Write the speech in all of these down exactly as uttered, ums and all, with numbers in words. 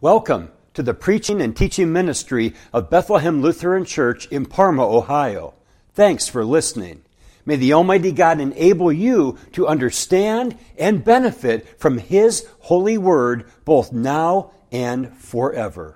Welcome to the preaching and teaching ministry of Bethlehem Lutheran Church in Parma, Ohio. Thanks for listening. May the Almighty God enable you to understand and benefit from His holy word both now and forever.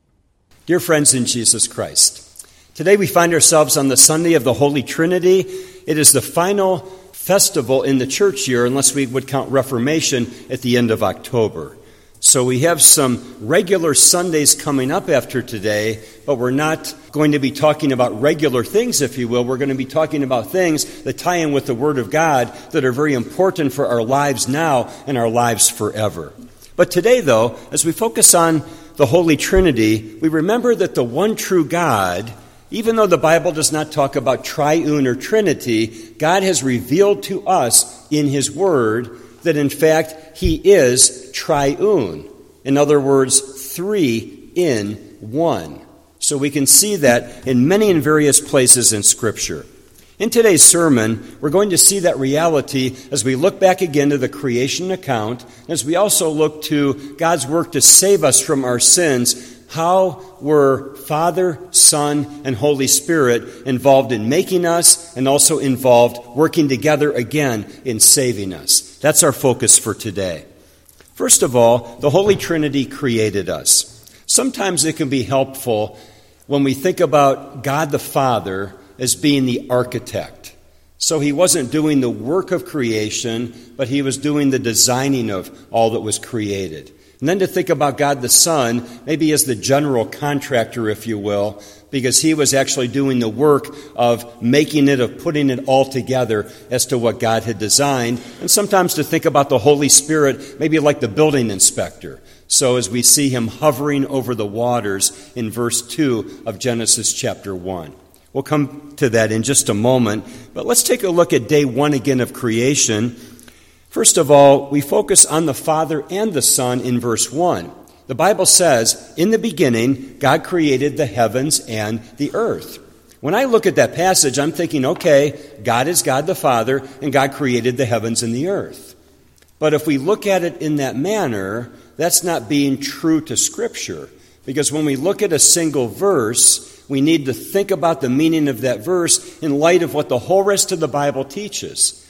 Dear friends in Jesus Christ, today we find ourselves on the Sunday of the Holy Trinity. It is the final festival in the church year, unless we would count Reformation at the end of October. So we have some regular Sundays coming up after today, but we're not going to be talking about regular things, if you will. We're going to be talking about things that tie in with the Word of God that are very important for our lives now and our lives forever. But today, though, as we focus on the Holy Trinity, we remember that the one true God, even though the Bible does not talk about triune or Trinity, God has revealed to us in His Word that in fact He is triune. In other words, three in one. So we can see that in many and various places in Scripture. In today's sermon, we're going to see that reality as we look back again to the creation account, as we also look to God's work to save us from our sins. How were Father, Son, and Holy Spirit involved in making us and also involved working together again in saving us? That's our focus for today. First of all, the Holy Trinity created us. Sometimes it can be helpful when we think about God the Father as being the architect. So He wasn't doing the work of creation, but He was doing the designing of all that was created. And then to think about God the Son, maybe as the general contractor, if you will, because He was actually doing the work of making it, of putting it all together as to what God had designed. And sometimes to think about the Holy Spirit, maybe like the building inspector. So as we see Him hovering over the waters in verse two of Genesis chapter one. We'll come to that in just a moment. But let's take a look at day one again of creation. First of all, we focus on the Father and the Son in verse one. The Bible says, in the beginning, God created the heavens and the earth. When I look at that passage, I'm thinking, okay, God is God the Father, and God created the heavens and the earth. But if we look at it in that manner, that's not being true to Scripture. Because when we look at a single verse, we need to think about the meaning of that verse in light of what the whole rest of the Bible teaches.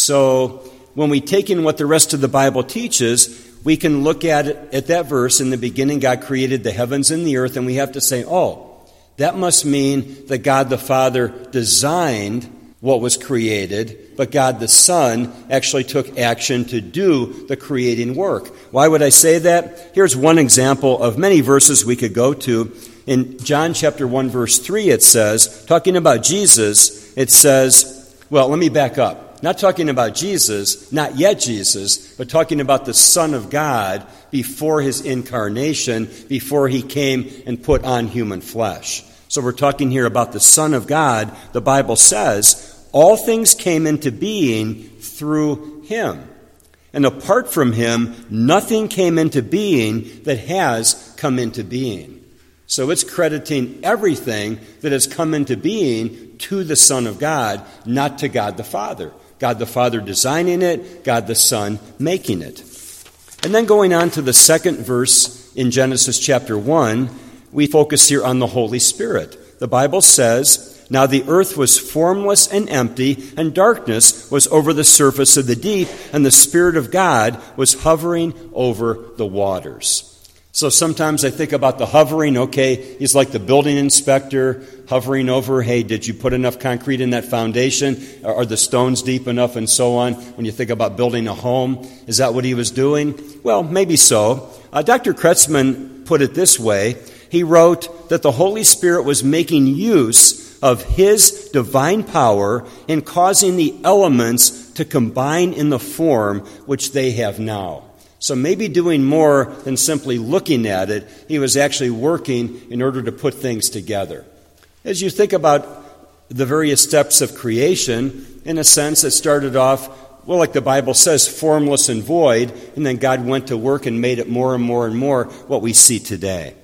So when we take in what the rest of the Bible teaches, we can look at it at that verse, in the beginning God created the heavens and the earth, and we have to say, oh, that must mean that God the Father designed what was created, but God the Son actually took action to do the creating work. Why would I say that? Here's one example of many verses we could go to. In John chapter one, verse three, it says, talking about Jesus, it says, well, let me back up. Not talking about Jesus, not yet Jesus, but talking about the Son of God before His incarnation, before He came and put on human flesh. So we're talking here about the Son of God. The Bible says, all things came into being through Him. And apart from Him, nothing came into being that has come into being. So it's crediting everything that has come into being to the Son of God, not to God the Father. God the Father designing it, God the Son making it. And then going on to the second verse in Genesis chapter one, we focus here on the Holy Spirit. The Bible says, now the earth was formless and empty, and darkness was over the surface of the deep, and the Spirit of God was hovering over the waters. So sometimes I think about the hovering, okay, He's like the building inspector hovering over, hey, did you put enough concrete in that foundation? Are the stones deep enough and so on? When you think about building a home, is that what He was doing? Well, maybe so. Uh, Doctor Kretzmann put it this way. He wrote that the Holy Spirit was making use of His divine power in causing the elements to combine in the form which they have now. So maybe doing more than simply looking at it, He was actually working in order to put things together. As you think about the various steps of creation, in a sense it started off, well, like the Bible says, formless and void, and then God went to work and made it more and more and more what we see today.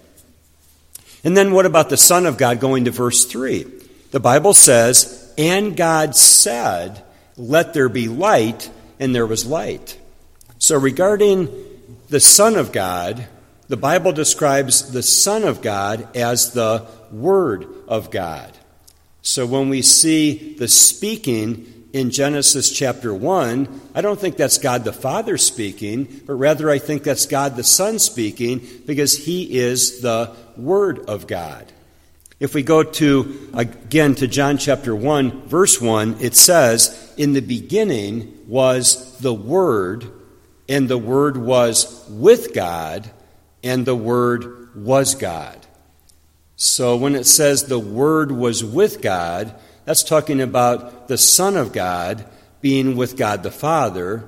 And then what about the Son of God going to verse three? The Bible says, and God said, let there be light, and there was light. So regarding the Son of God, The Bible describes the Son of God as the Word of God. So when we see the speaking in Genesis chapter one, I don't think that's God the Father speaking, but rather I think that's God the Son speaking, because he is the Word of God. If we go to, again, to John chapter one, verse one, it says, "In the beginning was the Word, and the Word was with God, and the Word was God." So when it says the Word was with God, that's talking about the Son of God being with God the Father.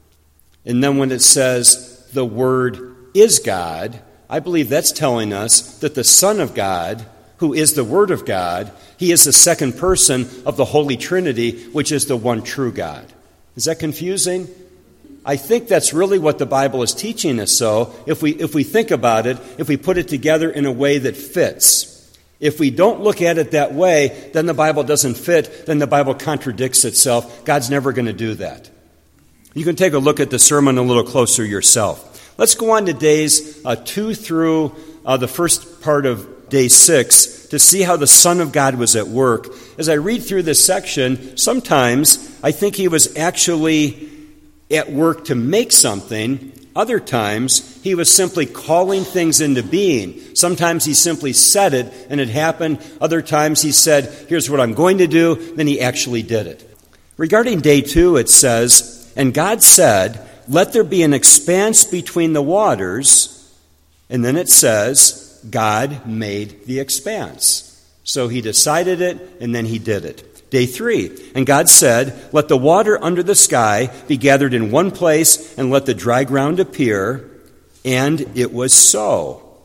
And then when it says the Word is God, I believe that's telling us that the Son of God, who is the Word of God, he is the second person of the Holy Trinity, which is the one true God. Is that confusing? I think that's really what the Bible is teaching us. So if we if we think about it, if we put it together in a way that fits. If we don't look at it that way, then the Bible doesn't fit, then the Bible contradicts itself. God's never going to do that. You can take a look at the sermon a little closer yourself. Let's go on to days uh, two through uh, the first part of day six to see how the Son of God was at work. As I read through this section, sometimes I think he was actually at work to make something. Other times, he was simply calling things into being. Sometimes he simply said it and it happened. Other times he said, here's what I'm going to do. Then he actually did it. Regarding day two, it says, "And God said, let there be an expanse between the waters." And then it says, God made the expanse. So he decided it and then he did it. Day three, "And God said, let the water under the sky be gathered in one place, and let the dry ground appear. And it was so."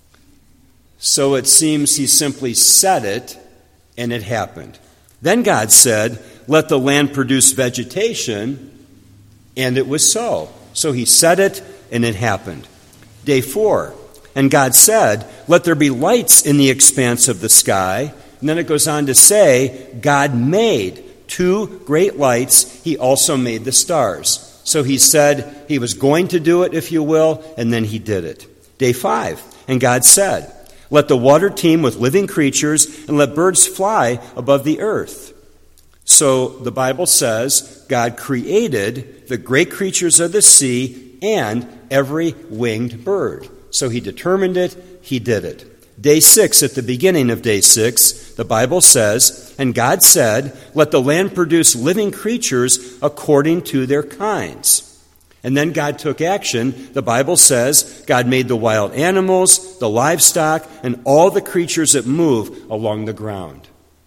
So it seems he simply said it, and it happened. Then God said, "Let the land produce vegetation," and it was so. So he said it, and it happened. Day four, "And God said, let there be lights in the expanse of the sky." And then it goes on to say, God made two great lights. He also made the stars. So he said he was going to do it, if you will, and then he did it. Day five, "And God said, let the water teem with living creatures, and let birds fly above the earth." So the Bible says God created the great creatures of the sea and every winged bird. So he determined it, he did it. Day six, at the beginning of day six, the Bible says, "And God said, let the land produce living creatures according to their kinds." And then God took action. The Bible says God made the wild animals, the livestock, and all the creatures that move along the ground.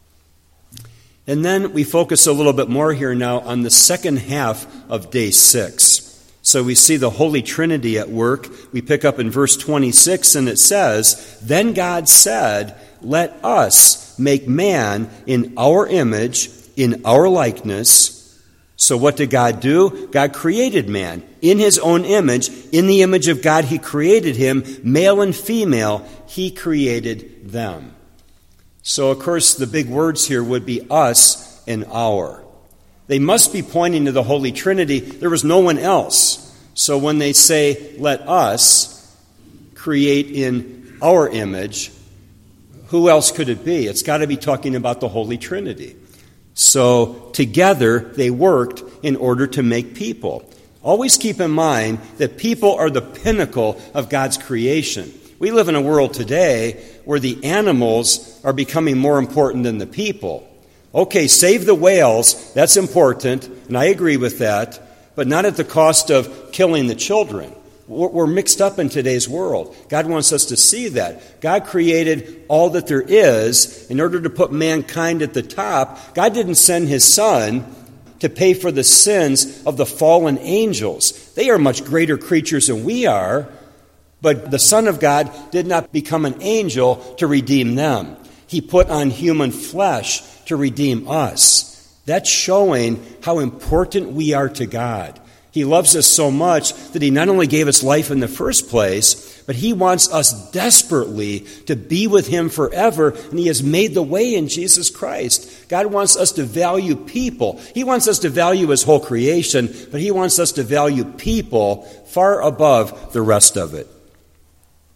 And then we focus a little bit more here now on the second half of day six. So we see the Holy Trinity at work. We pick up in verse twenty-six, and it says, "Then God said, let us make man in our image, in our likeness." So what did God do? God created man in his own image. In the image of God he created him. Male and female, he created them. So, of course, the big words here would be us and our. They must be pointing to the Holy Trinity. There was no one else. So when they say, let us create in our image, who else could it be? It's got to be talking about the Holy Trinity. So together they worked in order to make people. Always keep in mind that people are the pinnacle of God's creation. We live in a world today where the animals are becoming more important than the people. Okay, save the whales, that's important, and I agree with that, but not at the cost of killing the children. We're mixed up in today's world. God wants us to see that. God created all that there is in order to put mankind at the top. God didn't send his Son to pay for the sins of the fallen angels. They are much greater creatures than we are, but the Son of God did not become an angel to redeem them. He put on human flesh to redeem us. That's showing how important we are to God. He loves us so much that he not only gave us life in the first place, but he wants us desperately to be with him forever, and he has made the way in Jesus Christ. God wants us to value people. He wants us to value his whole creation, but he wants us to value people far above the rest of it.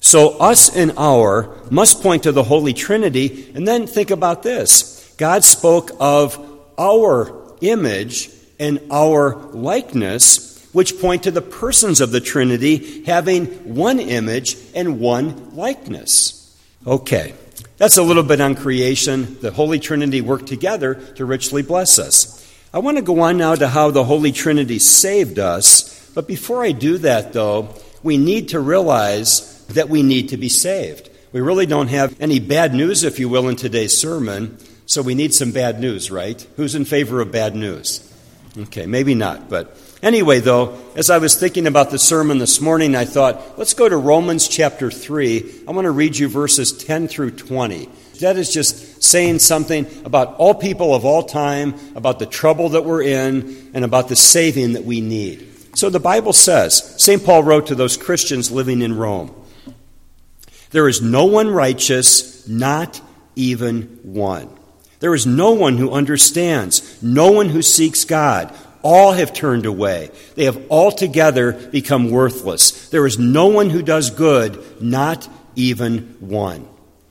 So us and our must point to the Holy Trinity. And then think about this. God spoke of our image and our likeness, which point to the persons of the Trinity having one image and one likeness. Okay, that's a little bit on creation. The Holy Trinity worked together to richly bless us. I want to go on now to how the Holy Trinity saved us. But before I do that, though, we need to realize that we need to be saved. We really don't have any bad news, if you will, in today's sermon, so we need some bad news, right? Who's in favor of bad news? Okay, maybe not, but anyway, though, as I was thinking about the sermon this morning, I thought, let's go to Romans chapter three. I want to read you verses ten through twenty. That is just saying something about all people of all time, about the trouble that we're in, and about the saving that we need. So the Bible says, Saint Paul wrote to those Christians living in Rome, "There is no one righteous, not even one. There is no one who understands, no one who seeks God. All have turned away. They have altogether become worthless. There is no one who does good, not even one.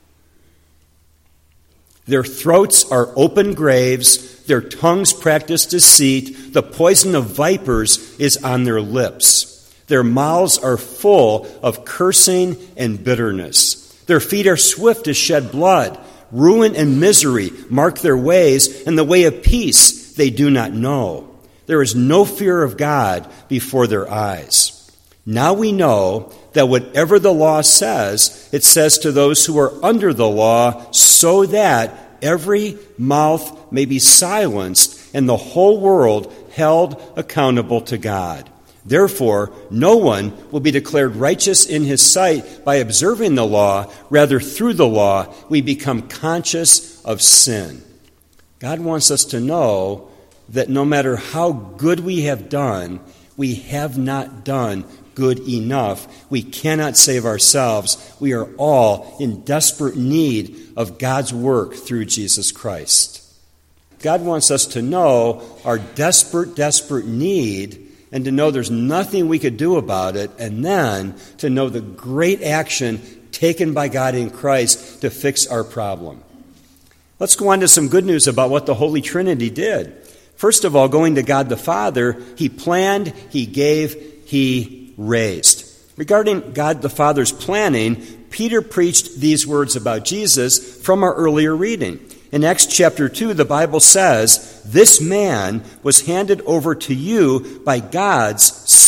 Their throats are open graves. Their tongues practice deceit. The poison of vipers is on their lips. Their mouths are full of cursing and bitterness. Their feet are swift to shed blood. Ruin and misery mark their ways, and the way of peace they do not know. There is no fear of God before their eyes. Now we know that whatever the law says, it says to those who are under the law, so that every mouth may be silenced and the whole world held accountable to God. Therefore, no one will be declared righteous in his sight by observing the law. Rather, through the law, we become conscious of sin." God wants us to know that no matter how good we have done, we have not done good enough. We cannot save ourselves. We are all in desperate need of God's work through Jesus Christ. God wants us to know our desperate, desperate need, and to know there's nothing we could do about it, and then to know the great action taken by God in Christ to fix our problem. Let's go on to some good news about what the Holy Trinity did. First of all, going to God the Father, He planned, He gave, He raised. Regarding God the Father's planning, Peter preached these words about Jesus from our earlier reading. In Acts chapter two, the Bible says, "This man was handed over to you by God's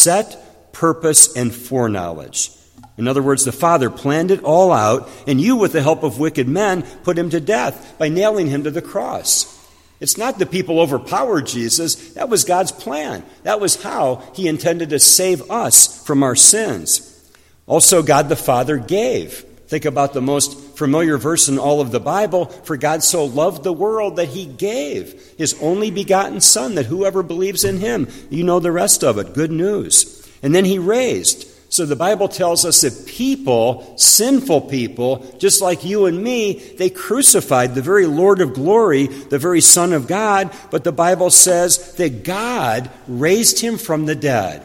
set purpose and foreknowledge." In other words, the Father planned it all out, and you, with the help of wicked men, put him to death by nailing him to the cross. It's not the people overpowered Jesus. That was God's plan. That was how He intended to save us from our sins. Also, God the Father gave. Think about the most familiar verse in all of the Bible. "For God so loved the world that He gave His only begotten Son, that whoever believes in Him," you know the rest of it, good news. And then He raised. So the Bible tells us that people, sinful people, just like you and me, they crucified the very Lord of glory, the very Son of God, but the Bible says that God raised Him from the dead.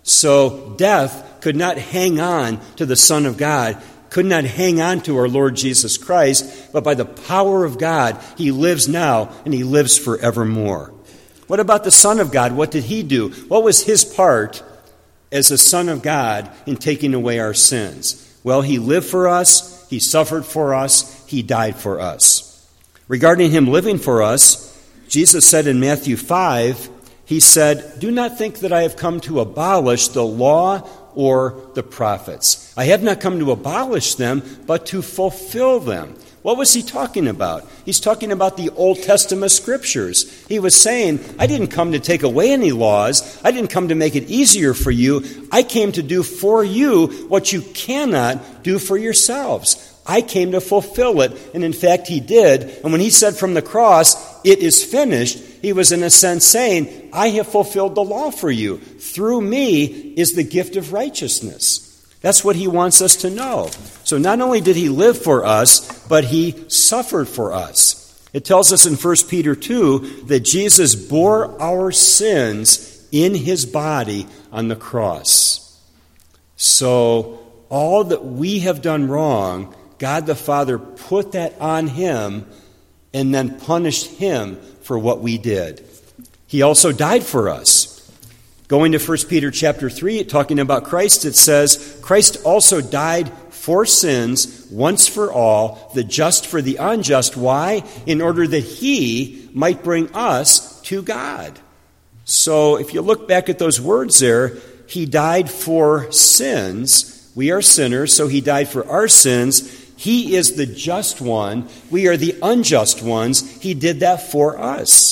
So death could not hang on to the Son of God, could not hang on to our Lord Jesus Christ, but by the power of God, He lives now and He lives forevermore. What about the Son of God? What did He do? What was His part as the Son of God in taking away our sins? Well, He lived for us, He suffered for us, He died for us. Regarding Him living for us, Jesus said in Matthew five, He said, "Do not think that I have come to abolish the law or the prophets. I have not come to abolish them, but to fulfill them." What was He talking about? He's talking about the Old Testament scriptures. He was saying, I didn't come to take away any laws. I didn't come to make it easier for you. I came to do for you what you cannot do for yourselves. I came to fulfill it. And in fact, He did. And when He said from the cross, "It is finished," He was in a sense saying, I have fulfilled the law for you. Through me is the gift of righteousness. That's what He wants us to know. So not only did He live for us, but He suffered for us. It tells us in First Peter two that Jesus bore our sins in His body on the cross. So all that we have done wrong, God the Father put that on him and then punished him for what we did. He also died for us. Going to First Peter chapter three, talking about Christ, it says, Christ also died for sins once for all, the just for the unjust. Why? In order that he might bring us to God. So if you look back at those words there, he died for sins. We are sinners, so he died for our sins. He is the just one. We are the unjust ones. He did that for us.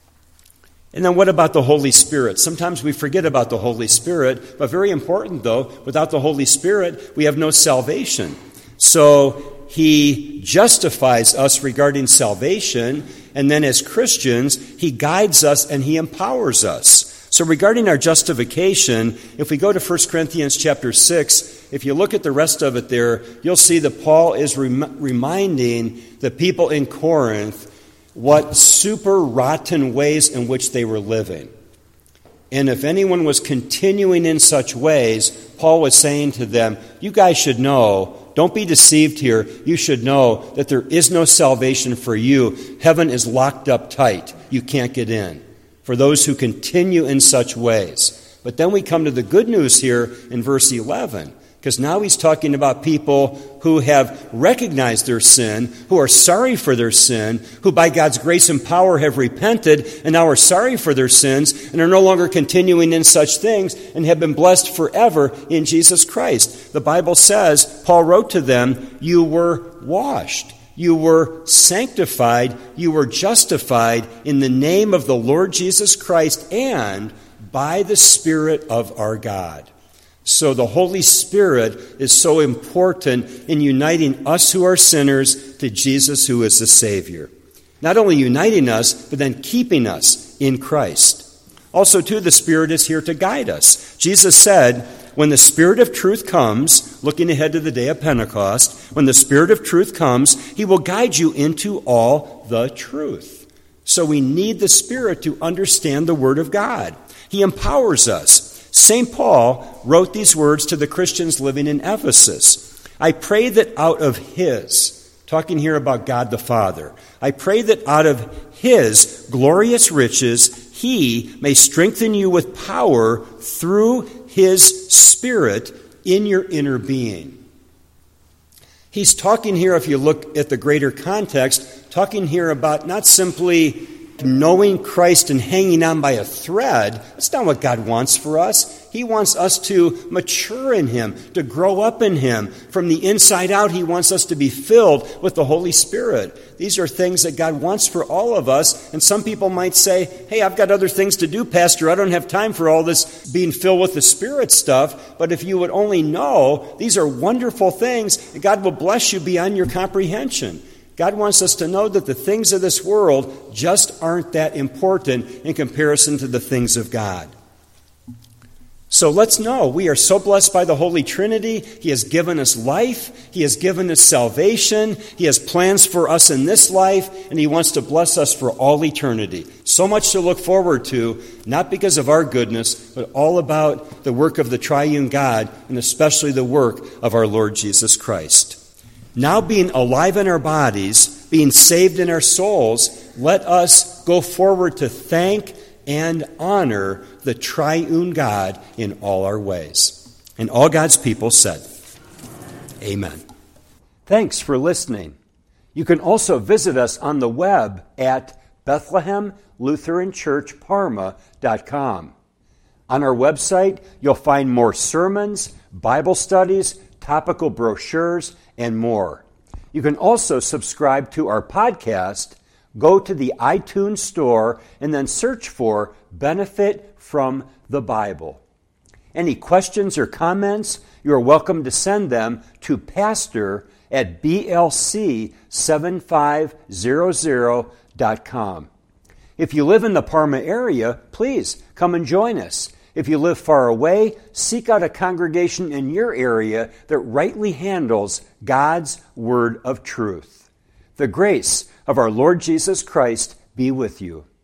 And then what about the Holy Spirit? Sometimes we forget about the Holy Spirit, but very important though, without the Holy Spirit, we have no salvation. So he justifies us regarding salvation, and then as Christians, he guides us and he empowers us. So regarding our justification, if we go to First Corinthians chapter six, if you look at the rest of it there, you'll see that Paul is rem- reminding the people in Corinth what super rotten ways in which they were living. And if anyone was continuing in such ways, Paul was saying to them, you guys should know, don't be deceived here, you should know that there is no salvation for you. Heaven is locked up tight. You can't get in. For those who continue in such ways. But then we come to the good news here in verse eleven. Because now he's talking about people who have recognized their sin, who are sorry for their sin, who by God's grace and power have repented and now are sorry for their sins and are no longer continuing in such things and have been blessed forever in Jesus Christ. The Bible says, Paul wrote to them, you were washed, you were sanctified, you were justified in the name of the Lord Jesus Christ and by the Spirit of our God. So the Holy Spirit is so important in uniting us who are sinners to Jesus who is the Savior. Not only uniting us, but then keeping us in Christ. Also, too, the Spirit is here to guide us. Jesus said, when the Spirit of truth comes, looking ahead to the day of Pentecost, when the Spirit of truth comes, he will guide you into all the truth. So we need the Spirit to understand the Word of God. He empowers us. Saint Paul wrote these words to the Christians living in Ephesus. I pray that out of his, talking here about God the Father, I pray that out of his glorious riches he may strengthen you with power through his Spirit in your inner being. He's talking here, if you look at the greater context, talking here about not simply knowing Christ and hanging on by a thread. That's not what God wants for us. He wants us to mature in him, to grow up in him. From the inside out, he wants us to be filled with the Holy Spirit. These are things that God wants for all of us. And some people might say, hey, I've got other things to do, Pastor. I don't have time for all this being filled with the Spirit stuff. But if you would only know, these are wonderful things, and God will bless you beyond your comprehension. God wants us to know that the things of this world just aren't that important in comparison to the things of God. So let's know we are so blessed by the Holy Trinity. He has given us life. He has given us salvation. He has plans for us in this life, and he wants to bless us for all eternity. So much to look forward to, not because of our goodness, but all about the work of the triune God, and especially the work of our Lord Jesus Christ. Now being alive in our bodies, being saved in our souls, let us go forward to thank and honor the triune God in all our ways. And all God's people said, Amen. Thanks for listening. You can also visit us on the web at Bethlehem Lutheran Church Parma dot com. On our website, you'll find more sermons, Bible studies, topical brochures, and more. You can also subscribe to our podcast. Go to the iTunes store and then search for Benefit from the Bible. Any questions or comments, you are welcome to send them to pastor at b l c seven five zero zero dot com. If you live in the Parma area, please come and join us. If you live far away, seek out a congregation in your area that rightly handles God's word of truth. The grace of our Lord Jesus Christ be with you.